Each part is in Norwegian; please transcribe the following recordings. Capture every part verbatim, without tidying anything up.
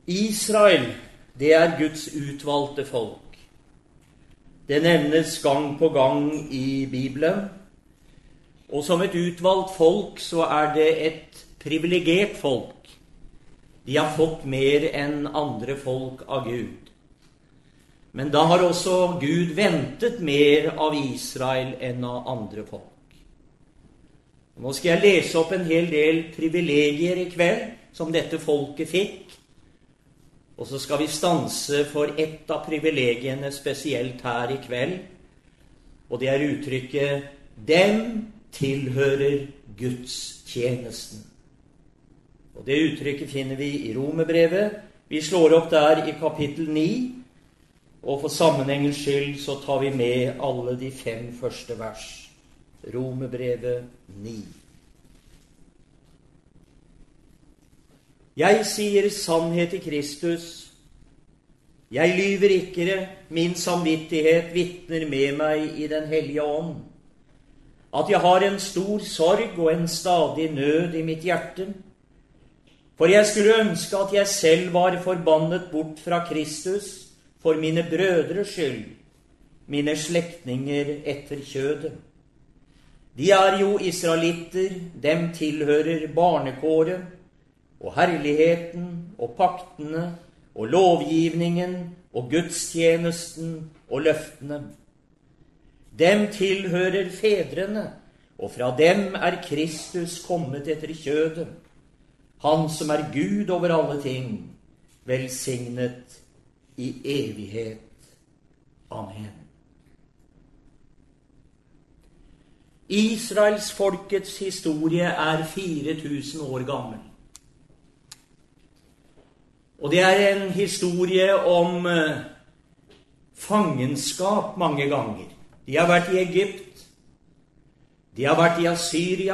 Israel, det er Guds utvalgte folk. Det nevnes gang på gang i Bibelen. Og som et utvalgt folk så er det et privilegert folk. De har fått mer enn andre folk av Gud. Men da har også Gud ventet mer av Israel enn av andre folk. Nå skal jeg lese opp en hel del privilegier i kveld som dette folket fikk. Og så skal vi stanse for ett av privilegiene spesielt her i kveld. Og det er uttrykket «Dem tilhører Guds tjenesten». Og det uttrykket finner vi i Romerbrevet. Vi slår opp der i kapittel ni, og for sammenhengens skyld så tar vi med alle de fem første vers. Romerbrevet ni. Jeg sier sannhet i Kristus. Jeg lyver ikke, min samvittighet vitner med meg i den hellige ånd. At jeg har en stor sorg og en stadig nød i mitt hjerte. For jeg skulle ønske at jeg selv var forbannet bort fra Kristus for mine brødres skyld, mine slektninger etter kjødet. De er jo israelitter, dem tilhører barnekåret, og herligheten, og paktene, og lovgivningen, og gudstjenesten, og løftene. Dem tilhører fedrene, og fra dem er Kristus kommet etter kjødet. Han som er Gud over alle ting, velsignet i evighet. Amen. Israels folkets historie er fire tusen år gammel. Og det er en historie om uh, fangenskap mange ganger. De har vært i Egypt, de har vært i Assyria,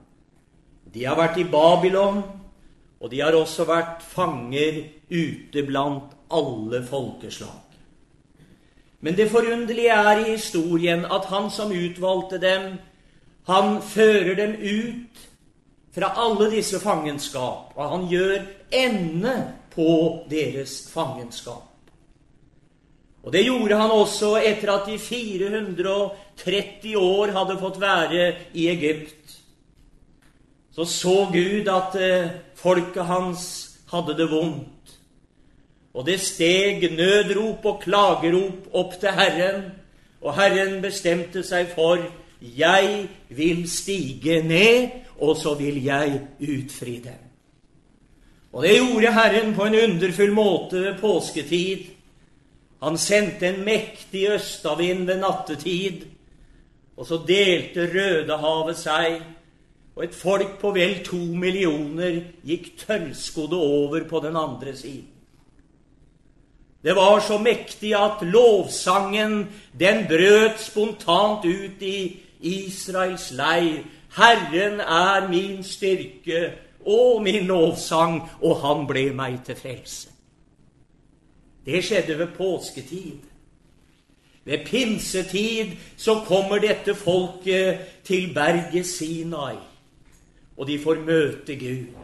de har vært i Babylon, og de har også vært fanger ute blant alle folkeslag. Men det forunderlige er i historien at han som utvalgte dem, han fører dem ut fra alle disse fangenskap, og han gjør ende på deres fangenskap. Og det gjorde han også etter at de fire hundre og tretti år hadde fått være i Egypt. Så så Gud at eh, folket hans hadde det vondt. Og det steg nødrop og klagerop opp til Herren, og Herren bestemte seg for, jeg vil stige ned, og så vil jeg utfri dem. Og det gjorde Herren på en underfull måte ved påsketid. Han sendte en mektig østavind ved nattetid, og så delte Rødehavet seg, og et folk på vel to millioner gikk tørrskodde over på den andre siden. Det var så mektig at lovsangen, den brøt spontant ut i Israels leir. Herren er min styrke og min lovsang, og han ble meg til frelse. Det skjedde ved påsketid. Ved pinsetid så kommer dette folket til berget Sinai, og de får møte Gud.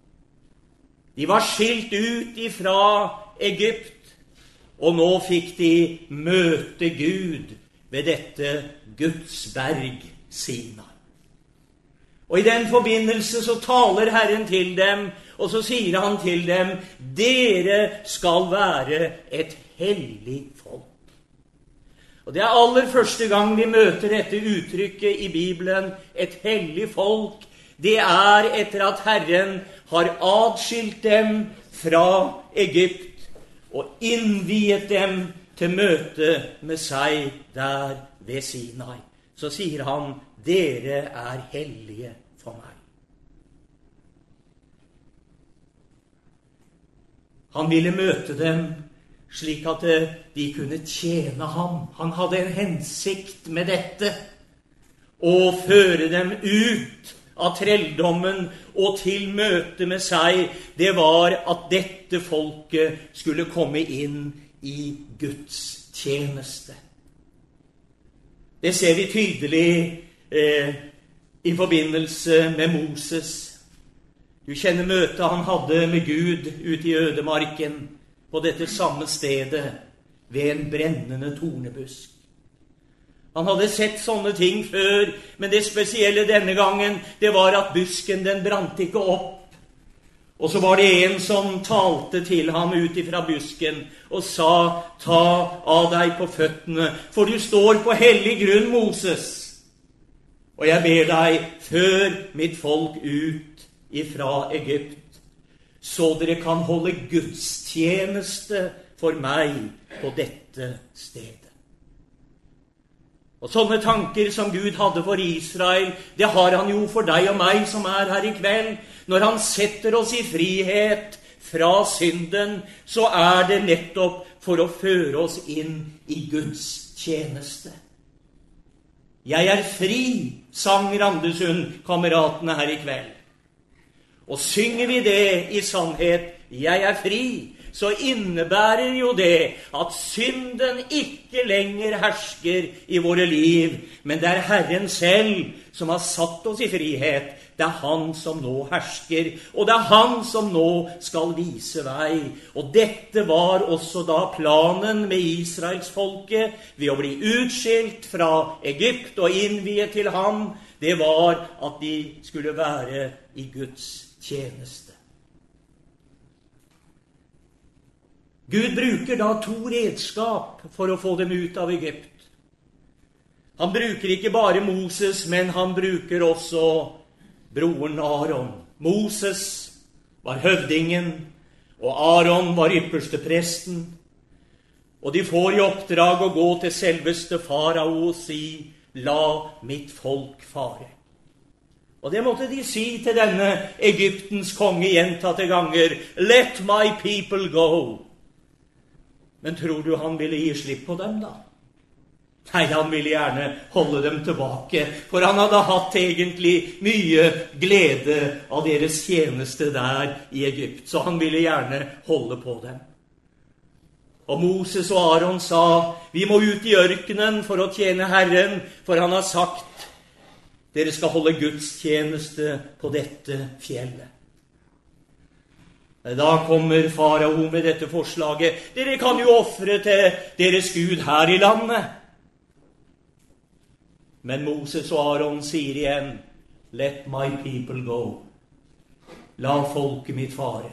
De var skilt ut ifra Egypt, og nå fikk de møte Gud ved dette Guds berg Sinai. Og i den forbindelse så taler Herren til dem, og så sier han til dem, dere skal være et hellig folk. Og det er aller første gang vi møter dette uttrykket i Bibelen, et hellig folk. Det er etter at Herren har adskilt dem fra Egypt, og innviet dem til møte med seg der ved Sinai. Så sier han, dere er hellige for meg. Han ville møte dem slik at de kunne tjene ham. Han hadde en hensikt med dette, å føre dem ut av trelldommen og til møte med seg. Det var at dette folket skulle komme inn i Guds tjeneste. Det ser vi tydelig eh, i forbindelse med Moses. Du kjenner møtet han hadde med Gud ute i ødemarken, på dette samme stedet, ved en brennende tornebusk. Han hadde sett sånne ting før, men det spesielle denne gangen, det var at busken, den brant ikke opp. Og så var det en som talte til ham ut ifra busken og sa, ta av deg på føttene, for du står på hellig grunn, Moses. Og jeg ber deg, før mitt folk ut ifra Egypt, så dere kan holde gudstjeneste for meg på dette stedet. Og sånne tanker som Gud hadde for Israel, det har han jo for deg og meg som er her i kveld. Når han setter oss i frihet fra synden, så er det nettopp for å føre oss inn i Guds tjeneste. Jeg er fri, sang Randesund kameratene her i kveld. Og synger vi det i sannhet, jeg er fri, så innebærer jo det at synden ikke lenger hersker i våre liv, men det er Herren selv som har satt oss i frihet. Det er han som nå hersker, og det er han som nå skal vise vei. Og dette var også da planen med Israelsfolket, ved å bli utskilt fra Egypt og innviet til ham. Det var at de skulle være i Guds tjeneste. Gud bruker da to redskap for å få dem ut av Egypt. Han bruker ikke bare Moses, men han bruker også broren Aaron. Moses var høvdingen, og Aaron var ypperste presten. Og de får i oppdrag å gå til selveste farao og si, la mitt folk fare. Og det måtte de si til denne Egyptens konge gjentatte ganger, let my people go. Men tror du han ville gi slipp på dem da? Nei, han ville gjerne holde dem tilbake, for han hadde hatt egentlig mye glede av deres tjeneste der i Egypt, så han ville gjerne holde på dem. Og Moses og Aaron sa, vi må ut i ørkenen for å tjene Herren, for han har sagt, dere skal holde Guds tjeneste på dette fjellet. Da kommer farao med dette forslaget. Dere kan jo offre til deres Gud her i landet. Men Moses og Aaron sier igjen, let my people go. La folket mitt fare.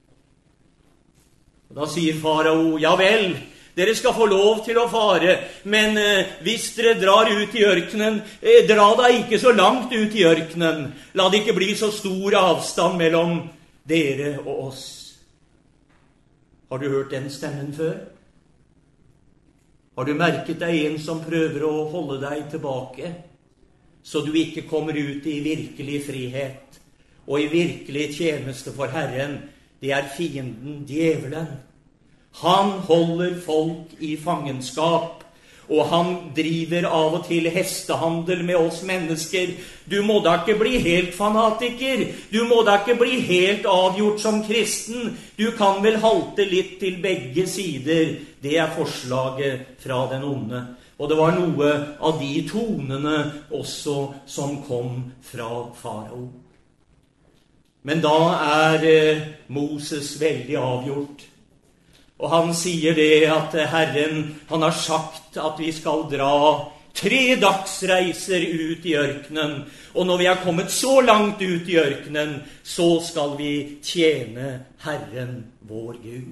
Og da sier farao, ja vel, dere skal få lov til å fare, men eh, hvis dere drar ut i ørkenen, eh, dra da ikke så langt ut i ørkenen. La det ikke bli så stor avstand mellom dere og oss. Har du hørt den stemmen før? Har du merket deg en som prøver å holde deg tilbake, så du ikke kommer ut i virkelig frihet og i virkelig tjeneste for Herren? Det er fienden, djevelen. Han holder folk i fangenskap, og han driver av og til hestehandel med oss mennesker. Du må da ikke bli helt fanatiker. Du må da ikke bli helt avgjort som kristen. Du kan vel halte litt til begge sider. Det er forslaget fra den onde. Og det var noe av de tonene også som kom fra farao. Men da er Moses veldig avgjort. Og han sier det at Herren, han har sagt at vi skal dra tre dagsreiser ut i ørkenen. Og når vi har kommet så langt ut i ørkenen, så skal vi tjene Herren vår Gud.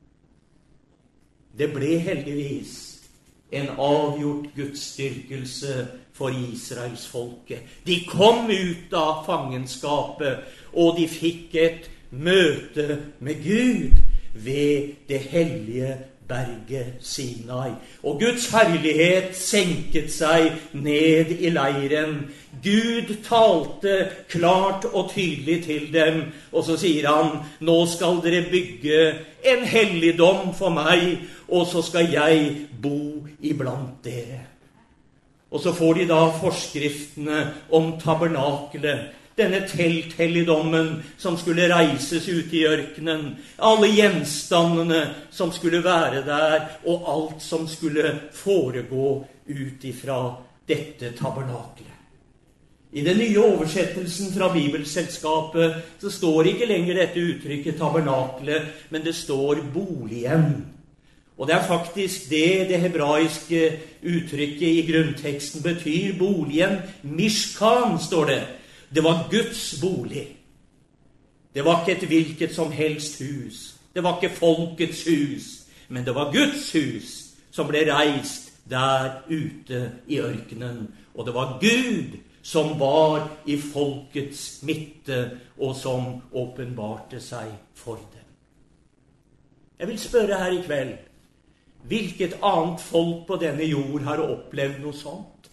Det ble heldigvis en avgjort gudsdyrkelse for Israels folke. De kom ut av fangenskapet, og de fikk et møte med Gud ved det hellige berget Sinai. Og Guds herlighet senket seg ned i leiren. Gud talte klart og tydelig til dem, og så sier han, nå skal dere bygge en helligdom for meg, og så skal jeg bo iblant dere. Og så får de da forskriftene om tabernakelet, denne telthelligdommen som skulle reises ut i ørkenen, alle gjenstandene som skulle være der, og alt som skulle foregå ut ifra dette tabernakelet. I den nye oversettelsen fra Bibelselskapet så står ikke lenger dette uttrykket tabernakle, men det står boligen. Og det er faktisk det det hebraiske uttrykket i grunnteksten betyr. Boligen, mishkan, står det. Det var Guds bolig. Det var ikke et hvilket som helst hus. Det var ikke folkets hus, men det var Guds hus som ble reist der ute i ørkenen. Og det var Gud som var i folkets midte, og som åpenbarte seg for dem. Jeg vil spørre her i kveld, hvilket annet folk på denne jord har opplevd noe sånt?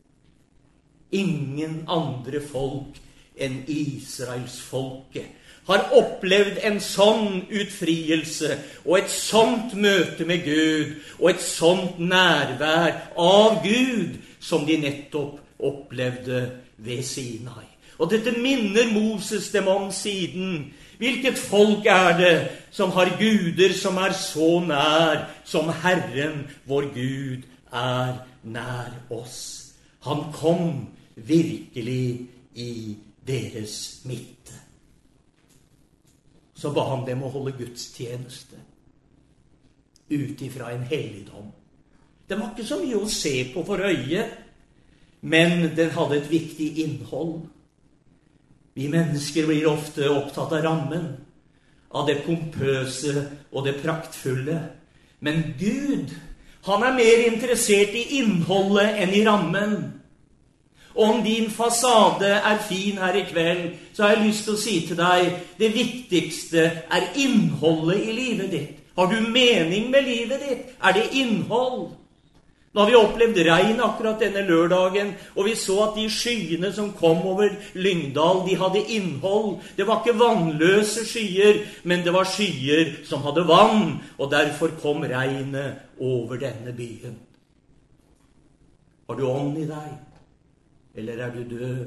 Ingen andre folk enn Israelsfolket har opplevd en sånn utfrielse, og et sånt møte med Gud, og et sånt nærvær av Gud, som de nettopp opplevde ved Sinai. Og dette minner Moses dem om siden. Hvilket folk er det som har guder som er så nær som Herren, vår Gud, er nær oss? Han kom virkelig i deres midte. Så ba han dem å holde gudstjeneste ut ifra en helligdom. Det var ikke så mye å se på for øyet, men den hadde et viktig innhold. Vi mennesker blir ofte opptatt av rammen, av det pompøse og det praktfulle. Men Gud, han er mer interessert i innholdet enn i rammen. Og om din fasade er fin her i kveld, så har jeg lyst til å si til deg, det viktigste er innholdet i livet ditt. Har du mening med livet ditt? Er det innhold? Nå har vi opplevd regn akkurat denne lørdagen, og vi så at de skyene som kom over Lyngdal, de hadde innhold. Det var ikke vannløse skyer, men det var skyer som hadde vann, og derfor kom regnet over denne byen. Har du ånd i deg? Eller er du død?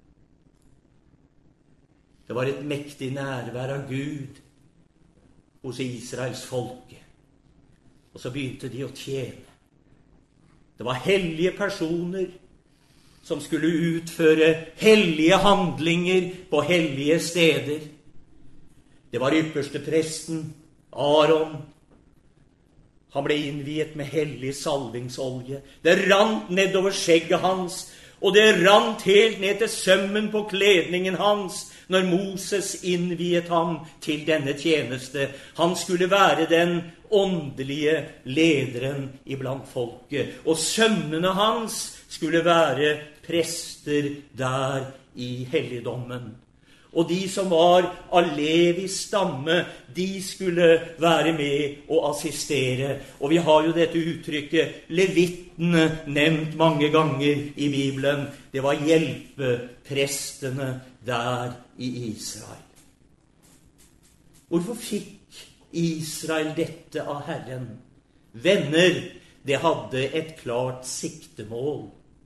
Det var et mektig nærvær av Gud hos Israels folke. Og så begynte de å tjene. Det var hellige personer som skulle utføre hellige handlinger på hellige steder. Det var ypperste presten, Aaron. Han ble innviet med hellig salvingsolje. Det rant nedover skjegget hans, og det rant helt ned til sømmen på kledningen hans når Moses innviet ham til denne tjeneste. Han skulle være den åndelige lederen iblant folket, og sønnene hans skulle være prester der i helligdommen. Og de som var av Levis stamme, de skulle være med og assistere. Og vi har jo dette uttrykket, levittene, nevnt mange ganger i Bibelen. Det var hjelpeprestene der i Israel. Hvorfor fikk Israel dette av Herren? Venner, det hadde et klart siktemål.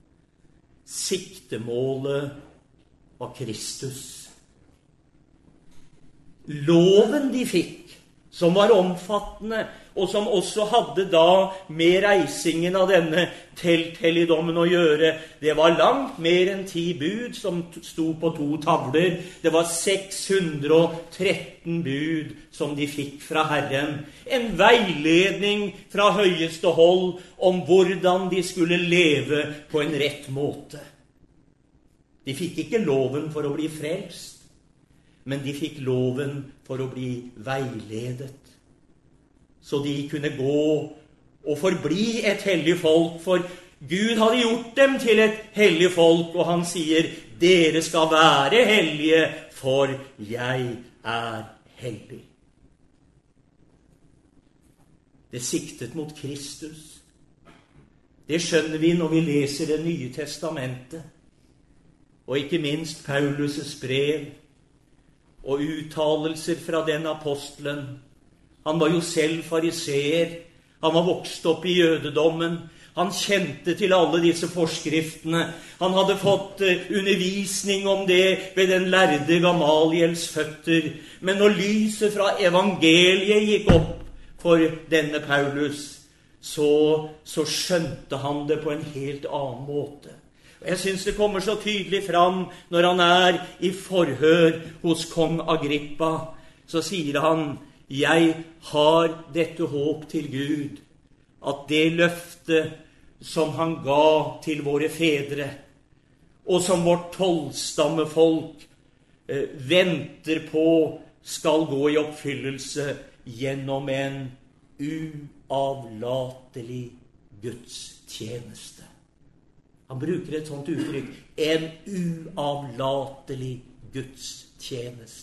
Siktemålet var Kristus. Loven de fikk, som var omfattende, og som også hadde da med reisingen av denne telthelligdommen å gjøre, det var langt mer enn ti bud som sto på to tavler. Det var seks hundre og tretten bud som de fikk fra Herren. En veiledning fra høyeste hold om hvordan de skulle leve på en rett måte. De fikk ikke loven for å bli frelst, men de fikk loven for å bli veiledet, så de kunne gå og forbli et hellig folk, for Gud hadde gjort dem til et hellig folk, og han sier, dere skal være hellige, for jeg er hellig. Det siktet mot Kristus. Det skjønner vi når vi leser Det nye testamentet, og ikke minst Paulus' brev, og uttalelser fra den apostelen. Han var jo selv fariseer. Han var vokst opp i jødedommen. Han kjente til alle disse forskriftene. Han hadde fått undervisning om det ved den lærde Gamaliels føtter. Men når lyset fra evangeliet gikk opp for denne Paulus, så, så skjønte han det på en helt annen måte. Jeg synes det kommer så tydelig fram når han er i forhør hos kong Agrippa. Så sier han, jeg har dette håp til Gud, at det løfte som han ga til våre fedre, og som vårt tolvstammefolk eh, venter på, skal gå i oppfyllelse gjennom en uavlatelig gudstjeneste. Han bruker et sånt uttrykk, en uavlatelig gudstjeneste.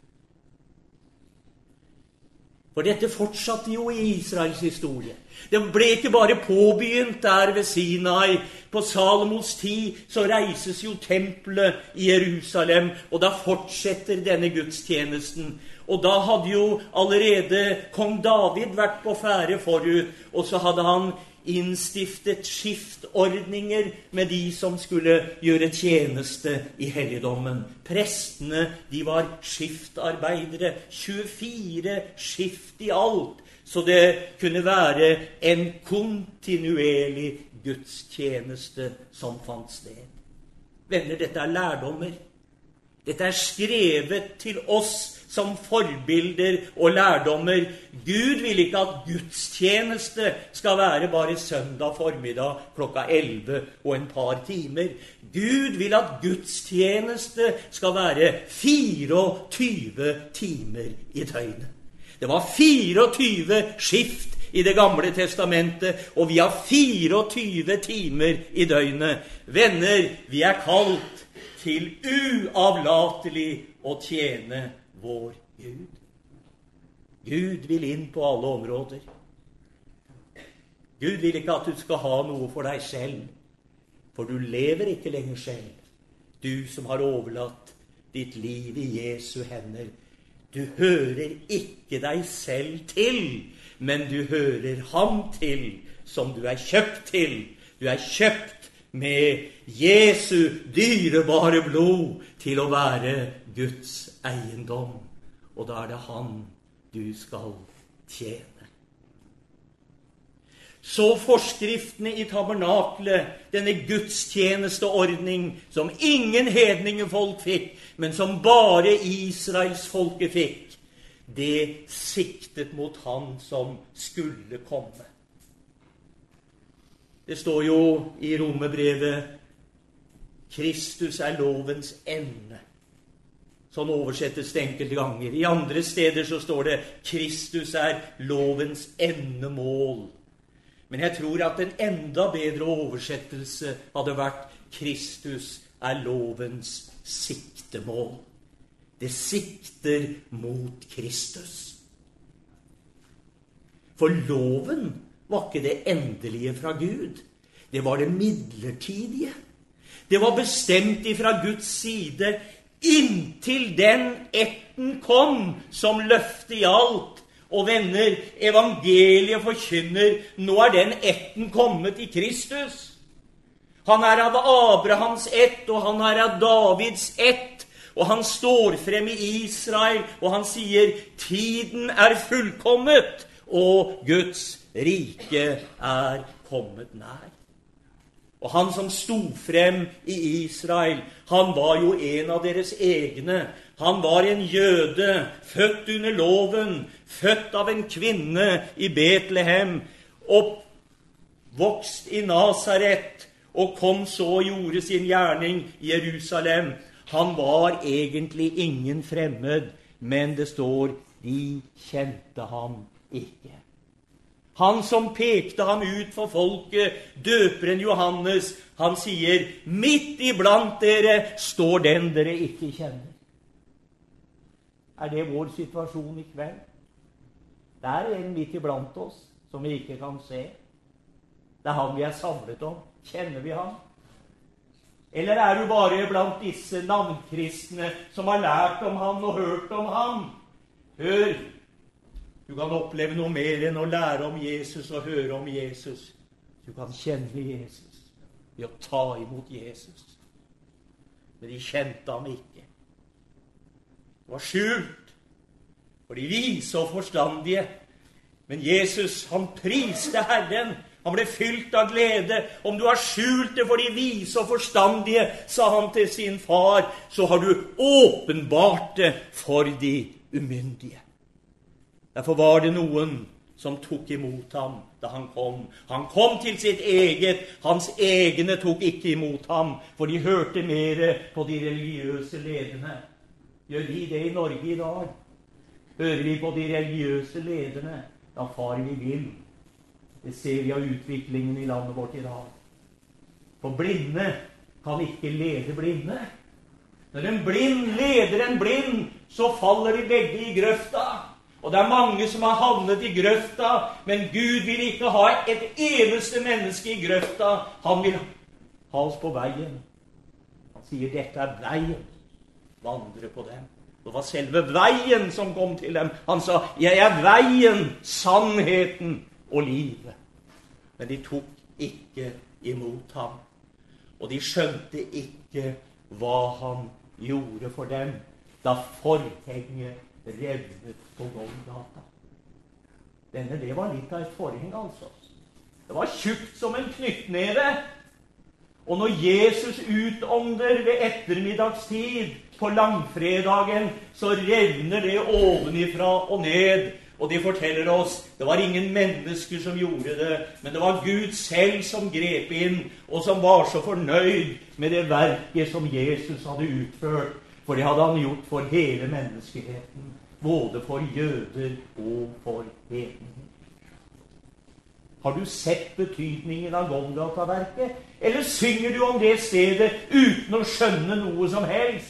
For dette fortsatte jo i Israels historie. Det ble ikke bare påbegynt der ved Sinai. På Salomos tid så reises jo tempelet i Jerusalem, og da fortsetter denne gudstjenesten. Og da hadde jo allerede kong David vært på ferde forut, og så hadde han innstiftet skiftordninger med de som skulle gjøre tjeneste i helligdommen. Prestene, de var skiftarbeidere, tjuefire skift i alt, så det kunne være en kontinuerlig gudstjeneste som fant sted. Venner, dette er lærdommer. Dette er skrevet til oss som forbilder og lærdommer. Gud vil ikke at gudstjeneste skal være bare søndag formiddag klokka elleve og en par timer. Gud vil at gudstjeneste skal være fireogtyve timer i døgnet. Det var fireogtyve skift i Det gamle testamentet, og vi har fireogtyve timer i døgnet. Venner, vi er kalt til uavlatelig å tjene vår Gud. Gud vil inn på alle områder. Gud vil ikke at du skal ha noe for deg selv, for du lever ikke lenger selv. Du som har overlatt ditt liv i Jesu hender. Du hører ikke deg selv til, men du hører ham til, som du er kjøpt til. Du er kjøpt med Jesu dyrebare blod til å være Guds eiendom. Og da er det han du skal tjene. Så forskriftene i tabernaklet, denne gudstjenesteordning som ingen hedningefolk fikk, men som bare Israels folke fikk, det siktet mot han som skulle komme. Det står jo i Romerbrevet, Kristus er lovens ende. Sånn oversettes det enkelte ganger. I andre steder så står det, Kristus er lovens endemål. Men jeg tror at en enda bedre oversettelse hadde vært, Kristus er lovens siktemål. Det sikter mot Kristus. For loven var ikke det endelige fra Gud. Det var det midlertidige. Det var bestemt ifra Guds side inntil den etten kom som løfte gjaldt. Og venner, evangeliet forkynner, nå er den etten kommet i Kristus. Han er av Abrahams ett, og han er av Davids ett. Og han står frem i Israel, og han sier, tiden er fullkommet, og Guds rike er kommet nær. Og han som stod frem i Israel, han var jo en av deres egne. Han var en jøde, født under loven, født av en kvinne i Betlehem, oppvokst i Nazaret, og kom så og gjorde sin gjerning i Jerusalem. Han var egentlig ingen fremmed, men det står, de kjente ham ikke. Han som pekte ham ut for folket, døperen Johannes, han sier, midt iblant dere står den dere ikke kjenner. Er det vår situasjon i kveld? Det er en midt iblant oss, som vi ikke kan se. Det er han vi er samlet om. Kjenner vi ham? Eller er du bare blant disse navnkristne som har lært om ham og hørt om ham? Hør! Du kan oppleve noe mer enn å lære om Jesus og høre om Jesus. Du kan kjenne Jesus ved å ta imot Jesus. Men de kjente ham ikke. Det var skjult for de vise og forstandige. Men Jesus, han priste Herren. Han ble fylt av glede. Om du har skjult det for de vise og forstandige, sa han til sin far, så har du åpenbart det for de umyndige. Derfor var det noen som tok imot ham da han kom. Han kom til sitt eget, hans egne tok ikke imot ham, for de hørte mer på de religiøse lederne. Gjør vi det i Norge i dag? Hører vi på de religiøse lederne? Da far vi vil. Det ser vi av utviklingen i landet vårt i dag. For blinde kan ikke lede blinde. Når en blind leder en blind, så faller de begge i grøfta. Og det er mange som har havnet i grøfta, men Gud vil ikke ha et eneste menneske i grøfta. Han vil ha oss på veien. Han sier, dette er veien. Vandre på dem. Det var selve veien som kom til dem. Han sa, jeg er veien, sannheten og livet. Men de tok ikke imot ham. Og de skjønte ikke hva han gjorde for dem da forhenget revnet på Golgata. Denne, det var litt av et forheng, altså. Det var tjukt som en knyttneve. Og når Jesus utånder ved ettermiddagstid på langfredagen, så revner det ovenifra og ned. Og de forteller oss, det var ingen mennesker som gjorde det, men det var Gud selv som grep inn, og som var så fornøyd med det verket som Jesus hadde utført. For det hadde han gjort for hele menneskeheten, både for jøder og for hedninger. Har du sett betydningen av Golgata-verket? Eller synger du om det stedet uten å skjønne noe som helst?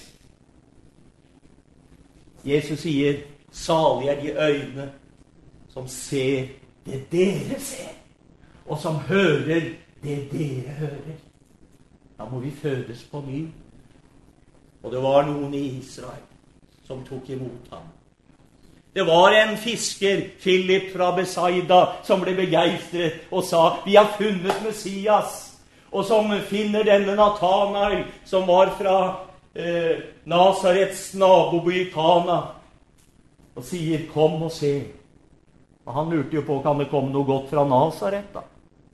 Jesus sier, salig er de øyne som ser det dere ser, og som hører det dere hører. Da må vi fødes på ny. Og det var noen i Israel som tok imot ham. Det var en fisker, Philip fra Besaida, som ble begeistret og sa, vi har funnet Messias, og som finner denne Nathanael, som var fra eh, Nazarets naboby Kana, og sier, kom og se. Og han lurte jo på, kan det komme noe godt fra Nazaret da?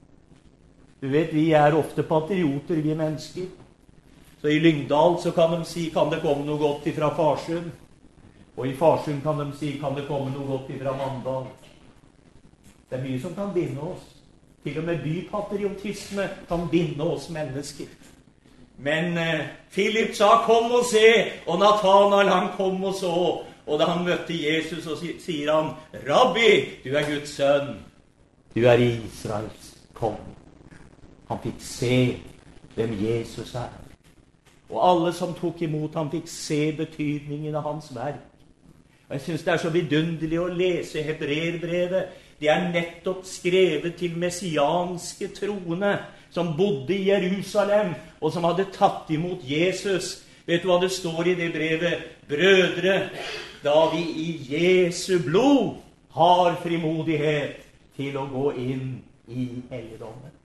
Du vet, vi er ofte patrioter, vi mennesker. Så i Lyngdal så kan de si, kan det komme noe godt fra Farsund? Og i Farsund kan de si, kan det komme noe godt fra Mandal? Det er mye som kan binde oss. Til og med bypatriotisme kan binde oss mennesker. Men eh, Philip sa, kom og se, og Nathanael han kom og så. Og da han møtte Jesus, så sier han, Rabbi, du er Guds sønn. Du er Israels konge. Han fikk se hvem Jesus er. Og alle som tok imot ham fikk se betydningen av hans verk. Og jeg synes det er så vidunderlig å lese Hebreerbrevet. Det er nettopp skrevet til messianske troende som bodde i Jerusalem, og som hadde tatt imot Jesus. Vet du hva det står i det brevet? Brødre, da vi i Jesu blod har frimodighet til å gå inn i helligdommen.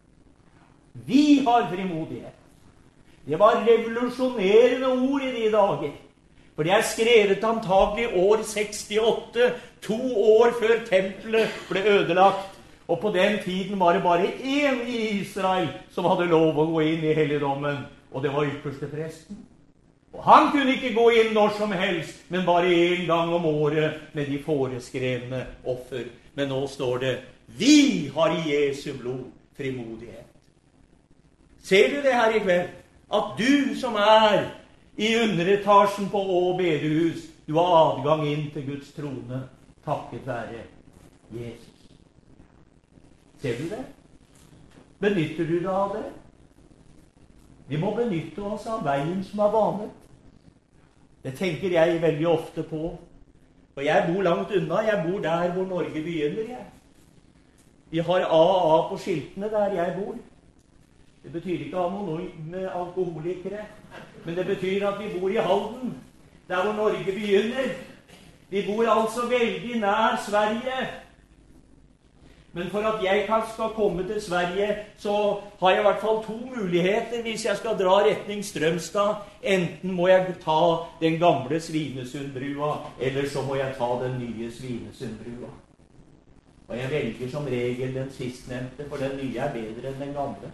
Vi har frimodighet. Det var revolusjonerende ord i de dager. For det er skrevet antagelig år sekstiåtte, to år før tempelet ble ødelagt. Og på den tiden var det bare én i Israel som hadde lov å gå inn i helligdommen, og det var ypperste presten. Og han kunne ikke gå inn når som helst, men bare en gang om året med de foreskrevne offer. Men nå står det, vi har i Jesu blod frimodighet. Ser du det her i kveld? At du som er i underetasjen på Å bedehus, du har adgang inn til Guds trone, takket være Jesus. Ser du det? Benytter du deg av det? Vi må benytte oss av veien som er banet. Det tenker jeg veldig ofte på. For jeg bor langt unna. Jeg bor der hvor Norge begynner. Jeg. Vi har A A på skiltene der jeg bor. Det betyr ikke anonyme alkoholikere, men det betyr at vi bor i Halden, der hvor Norge begynner. Vi bor altså veldig nær Sverige. Men for at jeg skal komme til Sverige, så har jeg i hvert fall to muligheter hvis jeg skal dra retning Strømstad. Enten må jeg ta den gamle Svinesundbrua, eller så må jeg ta den nye Svinesundbrua. Og jeg velger som regel den sistnevnte, for den nye er bedre enn den gamle.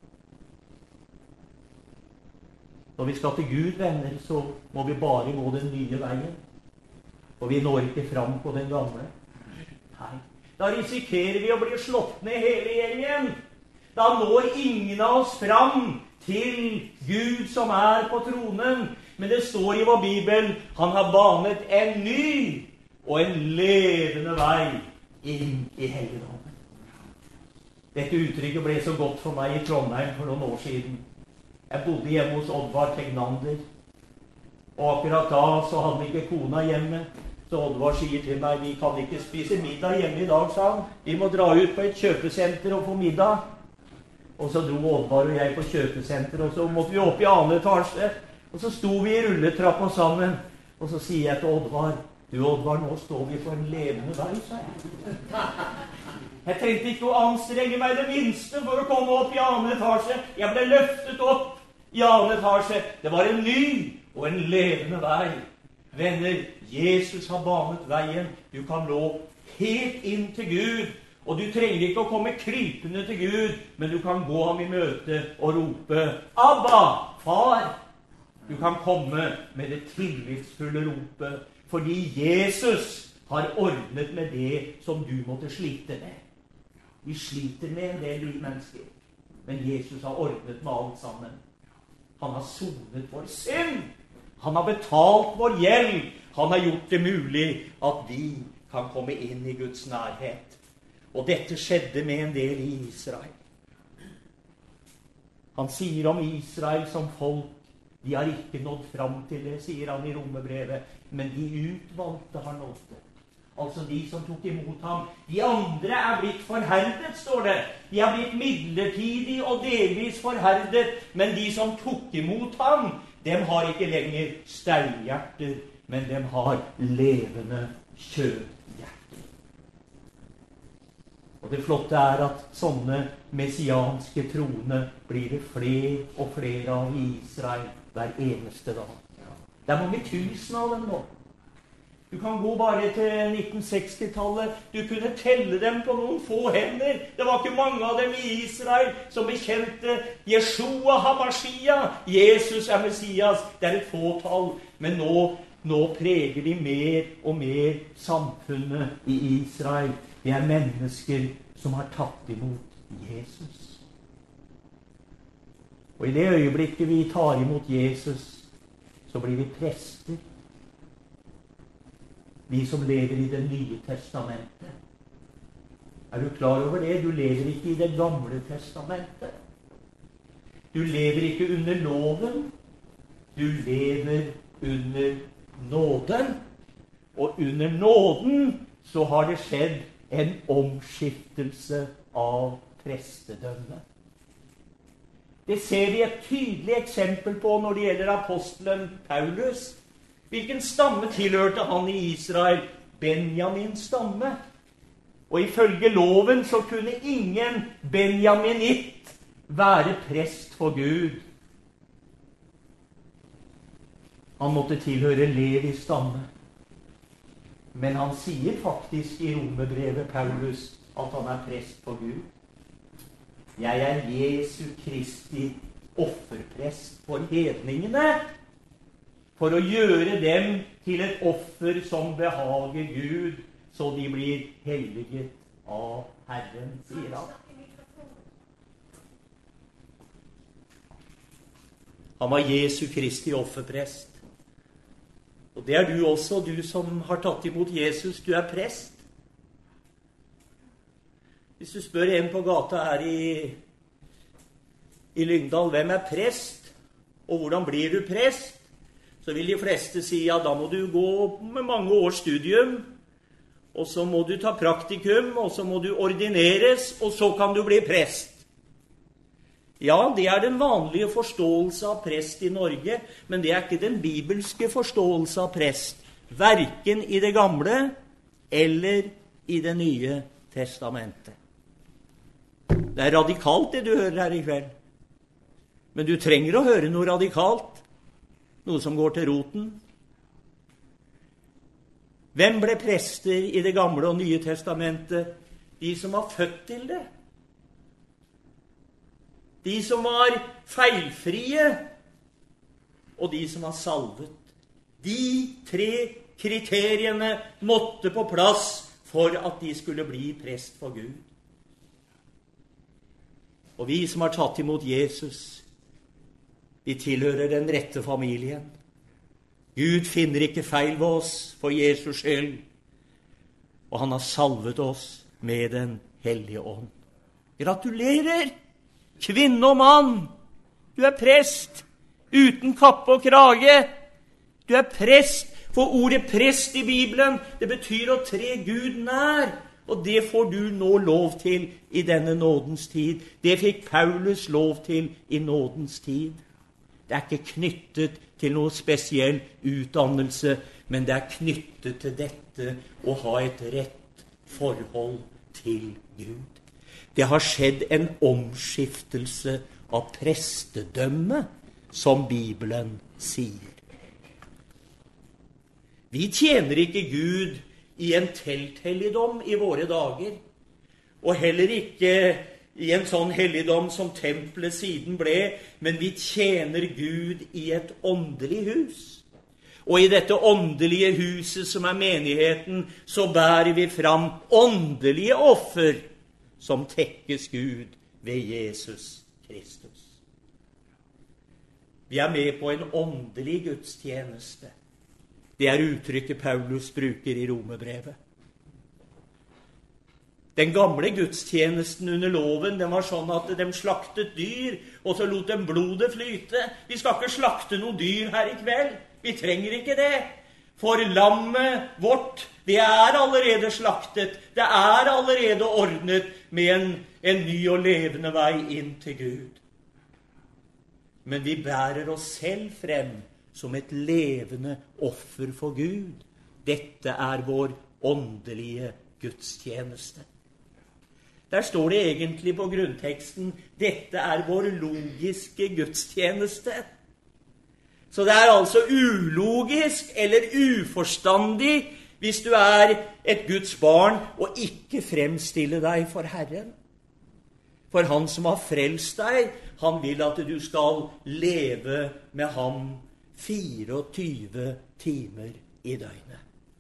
Når vi skal til Gud, venner, så må vi bare gå den nye veien. Og vi når ikke fram på den gamle. Nei, da risikerer vi å bli slått ned hele gjengen. Da når ingen av oss fram til Gud som er på tronen. Men det står i vår Bibel, han har banet en ny og en levende vei inn i helligdommen. Dette uttrykket ble så godt for meg i Trondheim for noen år siden. Jeg bodde hjemme hos Oddvar Tegnander, og akkurat da så hadde vi ikke kona hjemme. Så Oddvar sier til meg, vi kan ikke spise middag hjemme i dag, sa han. Vi må dra ut på et kjøpesenter og få middag. Og så dro Oddvar og jeg på kjøpesenter, og så måtte vi opp i annen etasje. Og så sto vi i rulletrappa sammen, og så sier jeg til Oddvar, du Oddvar, nå står vi på en levende vei, sa jeg. Jeg trengte ikke å anstrenge meg det minste for å komme opp i annen etasje. Jeg ble løftet opp i annen etasje. Det var en ny og en levende vei. Venner, Jesus har banet veien. Du kan nå helt inn til Gud. Og du trenger ikke å komme krypende til Gud, men du kan gå ham i møte og rope, Abba, far! Du kan komme med det tillitsfulle ropet, fordi Jesus har ordnet med det som du måtte slite med. Vi sliter med en del vi mennesker, men Jesus har ordnet med alt sammen. Han har sonet vår synd. Han har betalt vår gjeld. Han har gjort det mulig at vi kan komme inn i Guds nærhet. Og dette skjedde med en del i Israel. Han sier om Israel som folk, de har ikke nådd fram til det, sier han i Romerbrevet, men de utvalgte har nådd det. Altså de som tok imot ham. De andre er blitt forherdet, står det. De har blitt midlertidig og delvis forherdet, men de som tok imot ham, dem har ikke lenger steinhjerter, men dem har levende kjødhjerter. Og det flotte er at sånne messianske troende blir det flere og flere av i Israel hver eneste dag. Det er mange tusen av dem nå. Du kan gå bare til nitten seksti-tallet. Du kunne telle dem på noen få hender. Det var ikke mange av dem i Israel som bekjente Jeshua HaMashiach. Jesus er Messias. Det er et fåtall. Men nå, nå preger de mer og mer samfunnet i Israel. Det er mennesker som har tatt imot Jesus. Og i det øyeblikket vi tar imot Jesus, så blir vi prester. Vi som lever i det nye testamentet. Er du klar over det? Du lever ikke i det gamle testamentet. Du lever ikke under loven. Du lever under nåden. Og under nåden så har det skjedd en omskiftelse av prestedømmet. Det ser vi et tydelig eksempel på når det gjelder apostelen Paulus. Hvilken stamme tilhørte han i Israel? Benjamins stamme. Og ifølge loven så kunne ingen benjaminitt være prest for Gud. Han måtte tilhøre Levis stamme. Men han sier faktisk i Romerbrevet Paulus at han er prest for Gud. Jeg er Jesu Kristi offerprest for hedningene, for å gjøre dem til et offer som behager Gud, så de blir helliget av Herren, sier han. Han var Jesu Kristi offerprest. Og det er du også, du som har tatt imot Jesus, du er prest. Hvis du spør en på gata her i, i Lyngdal, hvem er prest, og hvordan blir du prest? Så vil de fleste si, ja, da må du gå med mange års studium, og så må du ta praktikum, og så må du ordineres, og så kan du bli prest. Ja, det er den vanlige forståelse av prest i Norge, men det er ikke den bibelske forståelse av prest, hverken i det gamle eller i det nye testamentet. Det er radikalt det du hører her i kveld. Men du trenger å høre noe radikalt, noe som går til roten. Hvem ble prester i det gamle og nye testamentet? de som var født til det. De som var feilfrie, og de som var salvet. De tre kriteriene måtte på plass for at de skulle bli prest for Gud. Og vi som har tatt imot Jesus, vi tilhører den rette familien. Gud finner ikke feil ved oss for Jesus skyld, og han har salvet oss med den hellige ånd. Gratulerer, kvinne og mann! Du er prest, uten kappe og krage. Du er prest, for ordet prest i Bibelen, det betyr å tre Gud nær. Og det får du nå lov til i denne nådens tid. Det fikk Paulus lov til i nådens tid. Det er ikke knyttet til noe spesiell utdannelse, men det er knyttet til dette å ha et rett forhold til Gud. Det har skjedd en omskiftelse av prestedømme, som Bibelen sier. Vi tjener ikke Gud i en telthelligdom i våre dager, og heller ikke i en sånn helligdom som tempelet siden ble, men vi tjener Gud i et åndelig hus. Og i dette åndelige huset som er menigheten, så bærer vi fram åndelige offer som tekkes Gud ved Jesus Kristus. Vi er med på en åndelig gudstjeneste. Det er uttrykket Paulus bruker i Romerbrevet. Den gamle gudstjenesten under loven, den var sånn at de slaktet dyr, og så lot de blodet flyte. Vi skal ikke slakte noe dyr her i kveld. Vi trenger ikke det. For lammet vårt, det er allerede slaktet. Det er allerede ordnet med en, en ny og levende vei inn til Gud. Men vi bærer oss selv frem som et levende offer for Gud. Dette er vår åndelige gudstjeneste. Der står det egentlig på grunnteksten, dette er vår logiske gudstjeneste. Så det er altså ulogisk eller uforstandig hvis du er et Guds barn og ikke fremstille deg for Herren. For han som har frelst deg, han vil at du skal leve med ham fireogtyve timer i døgnet.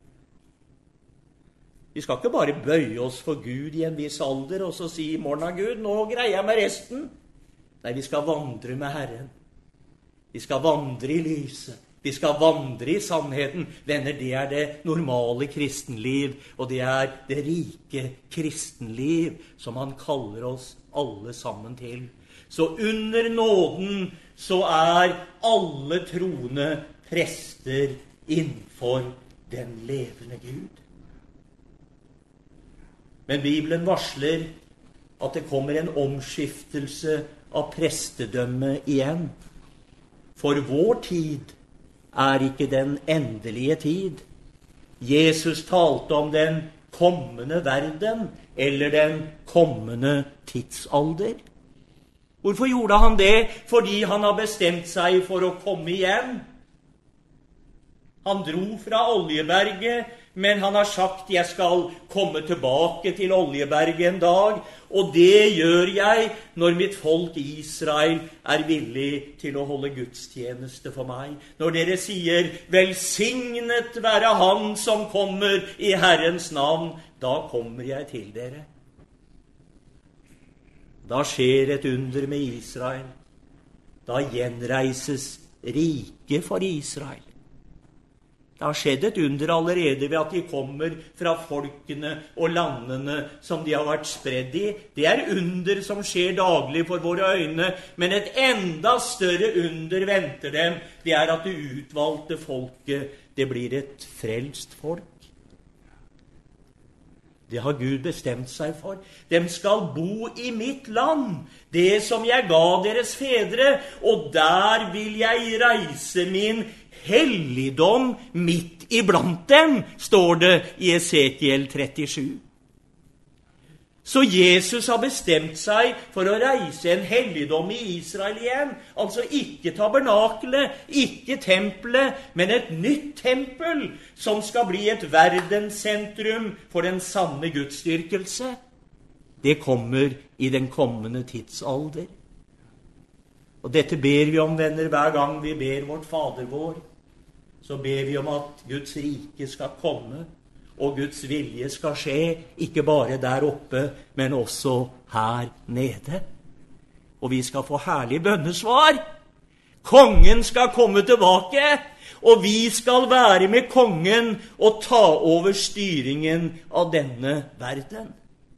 Vi skal ikke bare bøye oss for Gud i en viss alder og så si i morgen av Gud, nå greier jeg med resten. Nei, vi skal vandre med Herren. Vi skal vandre i lyset. Vi skal vandre i sannheten. Venner, det er det normale kristenliv, og det er det rike kristenliv som han kaller oss alle sammen til. Så under nåden så er alle troende prester innenfor den levende Gud. Men Bibelen varsler at det kommer en omskiftelse av prestedømme igjen. For vår tid er ikke den endelige tid. Jesus talte om den kommende verden, eller den kommende tidsalder. Hvorfor gjorde han det? Fordi han har bestemt seg for å komme igjen. Han dro fra Oljeberget, men han har sagt, jeg skal komme tilbake til Oljeberget en dag, og det gjør jeg når mitt folk Israel er villig til å holde gudstjeneste for meg. Når dere sier, velsignet være han som kommer i Herrens navn, da kommer jeg til dere. Da skjer et under med Israel. Da gjenreises riket for Israel. Det har skjedd et under allerede ved at de kommer fra folkene og landene som de har vært spredd i. Det er under som skjer daglig for våre øyne, men et enda større under venter dem. Det er at det utvalgte folket, det blir et frelst folk. Det har Gud bestemt seg for. De skal bo i mitt land, det som jeg ga deres fedre, og der vil jeg reise min helligdom midt iblant dem, står det i Esekiel trettisju. Så Jesus har bestemt seg for å reise en helligdom i Israel igjen. Altså ikke tabernakelet, ikke tempelet, men et nytt tempel som skal bli et verdenssentrum for den sanne gudsdyrkelse. det kommer i den kommende tidsalder. Og dette ber vi om, venner, hver gang vi ber vårt Fader vår. Så ber vi om at Guds rike skal komme, og Guds vilje skal skje, ikke bare der oppe, men også her nede. Og vi skal få herlig bønnesvar. Kongen skal komme tilbake, og vi skal være med kongen og ta over styringen av denne verden.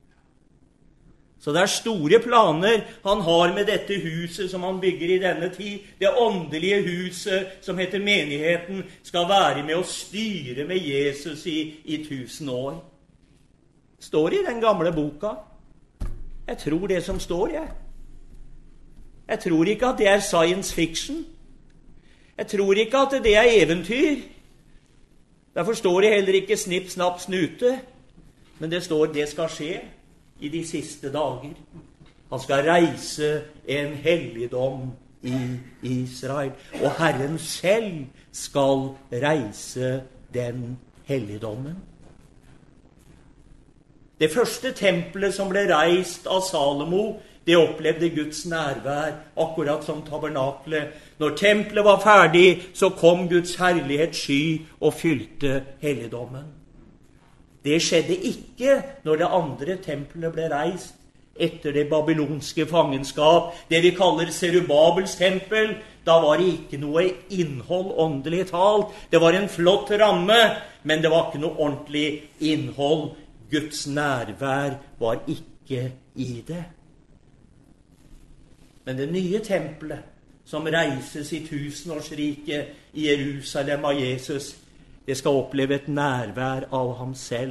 Så det er store planer han har med dette huset som han bygger i denne tid. Det åndelige huset som heter menigheten skal være med å styre med Jesus i, i tusen år. Står i den gamle boka. Jeg tror det som står, jeg. Jeg tror ikke at det er science fiction. Jeg tror ikke at det er eventyr. Derfor står det heller ikke snipp, snapp, snute. Men det står det skal skje i de siste dager. Han skal reise en helligdom i Israel. Og Herren selv skal reise den helligdommen. Det første tempelet som ble reist av Salomo, det opplevde Guds nærvær, akkurat som tabernaklet. Når tempelet var ferdig, så kom Guds herlighet sky og fylte helligdommen. Det skjedde ikke når det andre tempelet ble reist etter det babylonske fangenskap, det vi kaller Serubabels tempel. Da var det ikke noe innhold åndelig talt. Det var en flott ramme, men det var ikke noe ordentlig innhold. Guds nærvær var ikke i det. Men det nye tempelet, som reises i tusenårsriket i Jerusalem av Jesus, det skal oppleve et nærvær av ham selv.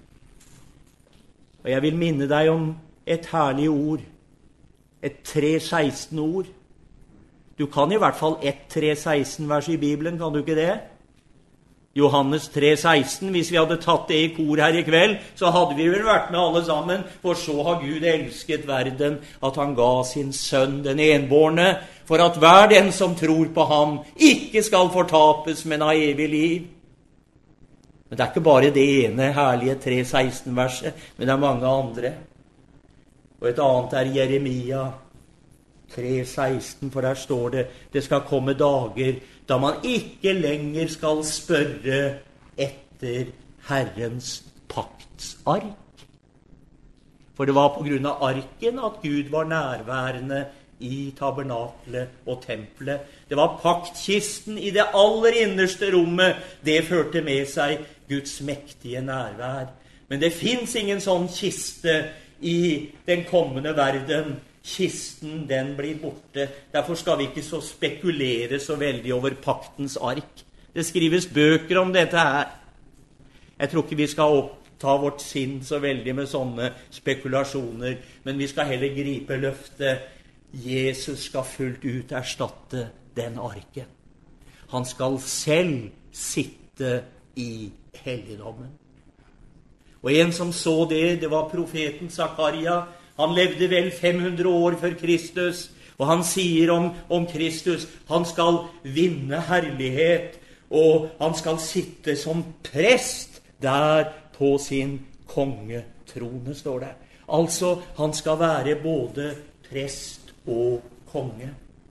Og jeg vil minne deg om et herlig ord, et tre seksten ord. Du kan i hvert fall ett tre seksten vers i Bibelen, kan du ikke det? Johannes tre seksten, hvis vi hadde tatt det i kor her i kveld, så hadde vi vel vært med alle sammen, for så har Gud elsket verden, at han ga sin sønn, den enbårne, for at hver den som tror på ham, ikke skal fortapes, men ha evig liv. Men det er ikke bare det ene herlige tre seksten verset, men det er mange andre. Og et annet er Jeremia tre seksten, for der står det, det skal komme dager da man ikke lenger skal spørre etter Herrens paktsark. For det var på grunn av arken at Gud var nærværende i tabernaklet og tempelet. Det var paktkisten i det aller innerste rommet. Det førte med seg Guds mektige nærvær. Men det finnes ingen sånn kiste i den kommende verden. Kisten, den blir borte. Derfor skal vi ikke så spekulere så veldig over paktens ark. Det skrives bøker om dette her. Jeg tror ikke vi skal oppta vårt sinn så veldig med sånne spekulasjoner, men vi skal heller gripe løftet. Jesus skal fullt ut erstatte den arken. Han skal selv sitte i helligdommen. Og en som så det, det var profeten Zakaria. Han levde vel fem hundre år før Kristus, og han sier om, om Kristus, han skal vinne herlighet, og han skal sitte som prest der på sin kongetrone, står det. Altså, han skal være både prest og konge.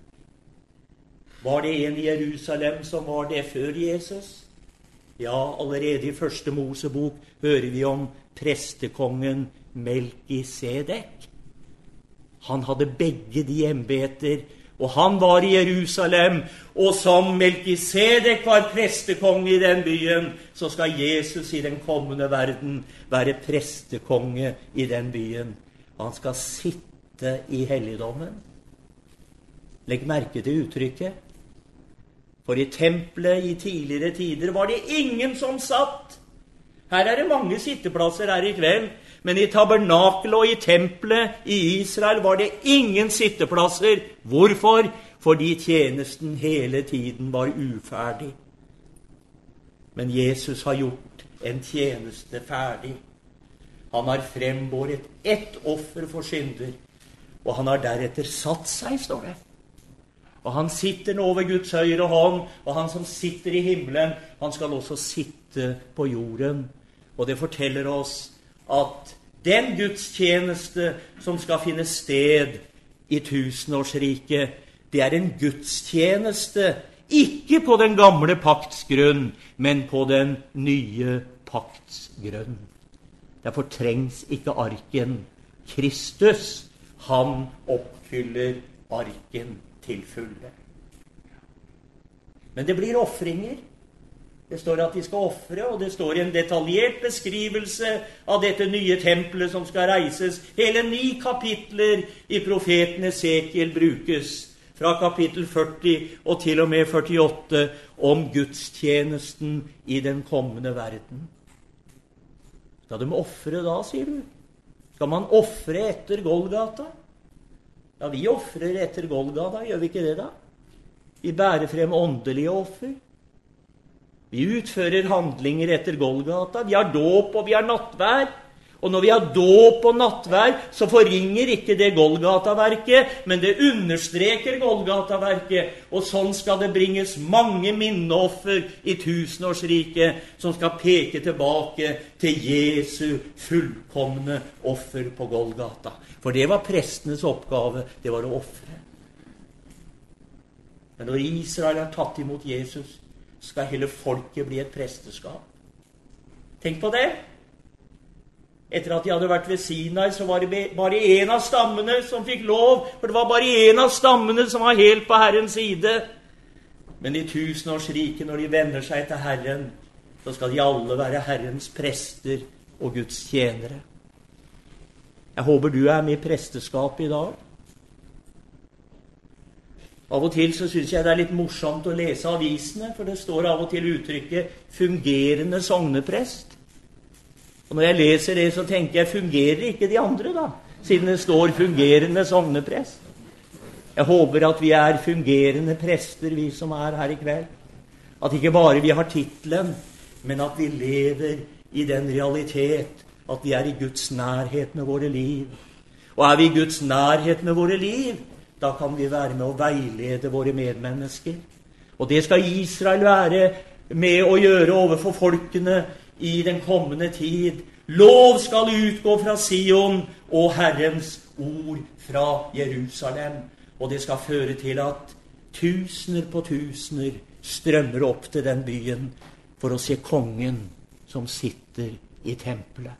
Var det en i Jerusalem som var det før Jesus? Ja, allerede i første Mosebok hører vi om prestekongen Melkisedek. Han hadde begge de embeter, og han var i Jerusalem, og som Melkisedek var prestekonge i den byen, så skal Jesus i den kommende verden være prestekonge i den byen. Han skal sitte i helligdommen. Legg merke til uttrykket. For i tempelet i tidligere tider var det ingen som satt. Her er det mange sitteplasser her i kveld, men i tabernakelet og i tempelet i Israel var det ingen sitteplasser. Hvorfor? Fordi tjenesten hele tiden var uferdig. Men Jesus har gjort en tjeneste ferdig. Han har frembåret ett offer for synder, og han har deretter satt seg, står det. Og han sitter nå ved Guds høyre hånd, og han som sitter i himmelen, han skal også sitte på jorden. Og det forteller oss at Den gudstjeneste som skal finne sted i tusenårsriket, det er en gudstjeneste ikke på den gamle pakts grunn, men på den nye pakts grunn. Derfor trengs ikke arken. Kristus, han oppfyller arken til fulle. Men det blir offringer. Det står at de skal offre, og det står en detaljert beskrivelse av dette nye tempelet som skal reises. Hele ni kapitler i profeten Esekiel brukes, fra kapittel førti og til og med førtiåtte, om gudstjenesten i den kommende verden. Skal de offre da, sier du? Skal man offre etter Golgata? Ja, vi offrer etter Golgata, gjør vi ikke det da? Vi bærer frem åndelige offer. Vi utfører handlinger etter Golgata. Vi har dåp og vi har nattvær. Og når vi har dåp og nattvær, så forringer ikke det Golgata-verket, men det understreker Golgata-verket. Og sånn skal det bringes mange minneoffer i tusenårsriket, som skal peke tilbake til Jesu fullkomne offer på Golgata. For det var prestenes oppgave, det var å offre. Men når Israel har tatt imot Jesus, skal hele folket bli et presteskap. Tenk på det. Etter at de hadde vært ved Sinai, så var det bare en av stammene som fikk lov, for det var bare en av stammene som var helt på Herrens side. Men i tusenårsriket, når de vender seg til Herren, så skal de alle være Herrens prester og Guds tjenere. Jeg håper du er med i presteskapet i dag. Av og til så synes jeg det er litt morsomt å lese avisene, for det står av og til uttrykket «fungerende sogneprest». Og når jeg leser det, så tenker jeg, fungerer ikke de andre da? Siden det står «fungerende sogneprest». Jeg håper at vi er fungerende prester, vi som er her i kveld. At ikke bare vi har titlen, men at vi lever i den realitet at vi er i Guds nærhet med våre liv. Og er vi i Guds nærhet med våre liv, da kan vi være med å veilede våre medmennesker. Og det skal Israel være med å gjøre overfor folkene i den kommende tid. Lov skal utgå fra Sion og Herrens ord fra Jerusalem. Og det skal føre til at tusener på tusener strømmer opp til den byen for å se kongen som sitter i tempelet.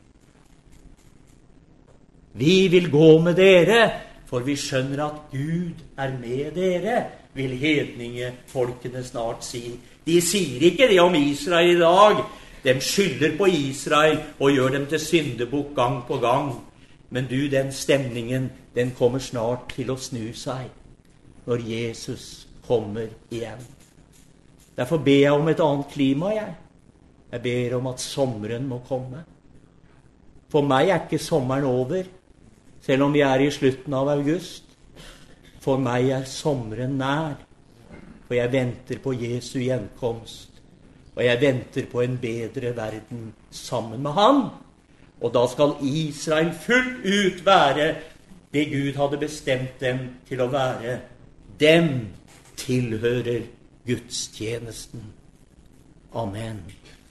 Vi vil gå med dere, for vi skjønner at Gud er med dere, vil hedningefolkene snart si. De sier ikke det om Israel i dag. De skylder på Israel og gjør dem til syndebukk gang på gang. Men du, den stemningen, den kommer snart til å snu seg når Jesus kommer igjen. Derfor ber jeg om et annet klima, jeg. Jeg ber om at sommeren må komme. For meg er ikke sommeren over, selv om vi er i slutten av august. For meg er sommeren nær, for jeg venter på Jesu gjenkomst, og jeg venter på en bedre verden sammen med han. Og da skal Israel fullt ut være det Gud hadde bestemt dem til å være. Dem tilhører gudstjenesten. Amen.